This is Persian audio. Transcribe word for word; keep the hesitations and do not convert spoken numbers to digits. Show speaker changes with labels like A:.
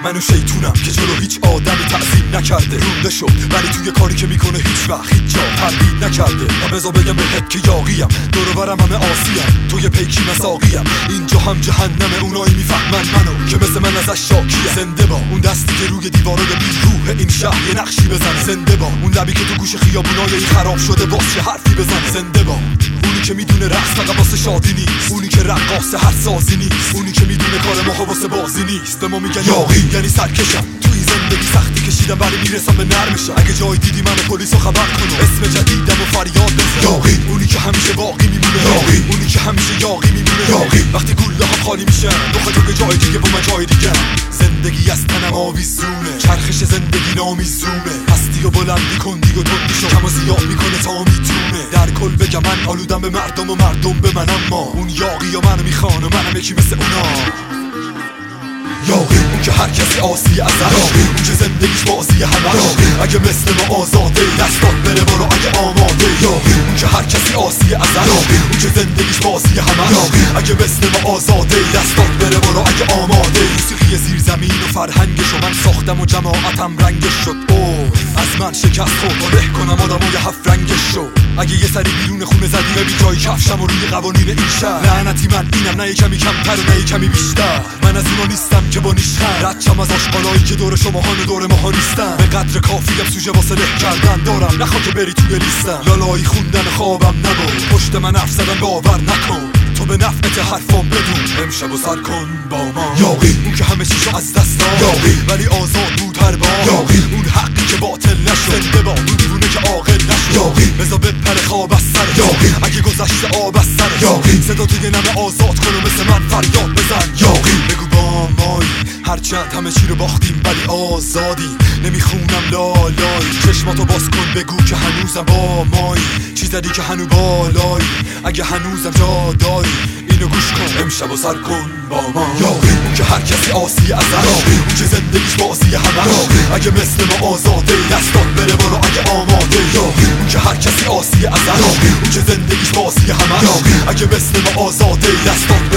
A: منو شیطونم که جلو هیچ آدمی تعظیم نکرده، رونده شد ولی توی کاری که میکنه هیچ وقت هیچ جا تردید نکرده. و بذار بگم بهت که یاقیم، دور و برم همه آسیم، توی پیکی مساقیم، اینجا هم جهنمه. اونایی میفهمن منو که مثل من ازش شاکیه. زنده با اون دستی که روی دیوارای بیروح این شهر یه نقشی بزنه. زنده با اون لبی که تو گوش خیابونای این خراب شده باز چه حرفی بزنه. زنده با اونی که میدونه رقص فقط واسه شادی نیست، اونی که رقاص هر سازی نیست، اونی که میدونه کار ما واسه بازی نیست. به ما میگن یاقی یعنی سرکشم، تو این زندگی سختی کشیدم ولی میرسم به نرمشم. اگه جای دیدی منو پلیسو خبر کن و اسم جدیدم و فریاد بزن. یاقی اونی که همیشه باقی میمونه، یاقی اونی که همیشه یاقی میمونه، یاقی وقتی گوله ها خالی میشن دو تو جای دیگه و من جای دیگه. زندگی از تنم آویزونه، چرخش زندگی نامیزونه، هستی و بلندی کندی و تندی شو کم و زیاد میکنه تا میتونه. در کل بگم من آلودم به مردم و مردم به من، اما اون یاقی و منو میخوان و منم یکی مثل اونا. یاقی اون که هر کسی آسی ازش، یاقی اون که زندگیش بازی همش، اگه مثل ما آزاده دستات بره برو اگه آماده. یاقی اون که هر کسی آسی ازش، یاقی اون که زندگیش بازی همش، یاقی اگه مثل ما آزاده دستات بره برو اگه آماده. موسیقی زیر زمین و فرهنگش و من ساختم و جماعتم رنگش شد. اوه از من شکست خورد و له کنم آدمای هفت رنگش شو. اگه یه سری بیرون خونه زدی بی جای کفشم و روی قوانین این شهر، لعنتی من اینم، نه کمی کمتر و نه کمی بیشتر. من از اونا نیستم که با نیشخن ردشم از آشغالایی که دور شماهان و دور ماها نیستن. به قدر کافیم سوژه واسه له کردن دارم، نخوا که بری توی لیستم. لالایی خوندن خوابم نبود، پشت من حرف زدن باور نکن، تو به نفعت حرفام بدون. امشب و سر کن با ما. یاقی اون که همه چیشو از دست داد، یاقی ولی آزاد بود هر بار. یاقی اون حقی که باطل نشد، زنده با اون دیوونه که عاقل نشد. یاقی بذار بپره خواب از سر، یاقی اگه گذشته آب از سر. یاقی صدا توی نمه آزاد کن و مثل من فریاد بزن. یاقی بگو با مایی هرچند همه چی رو باختیم ولی آزادی. نمیخونم لالایی، چشماتو باز کن بگو که هنوزم با مایی. چی زدی که هنو بالایی، اگه هنوزم جا داری اینو گوش کن. امشب و سر کن با ما. یاقی اون که هر کسی آسی ازش، یاقی اون که زندگیش بازی همش، یاقی اگه مثل ما آزاده دستات بره برو اگه آماده. یاقی اون که هر کسی آسی ازش، یاقی اون که زندگیش بازی همش، یاقی اگه مثل ما آزاده دستات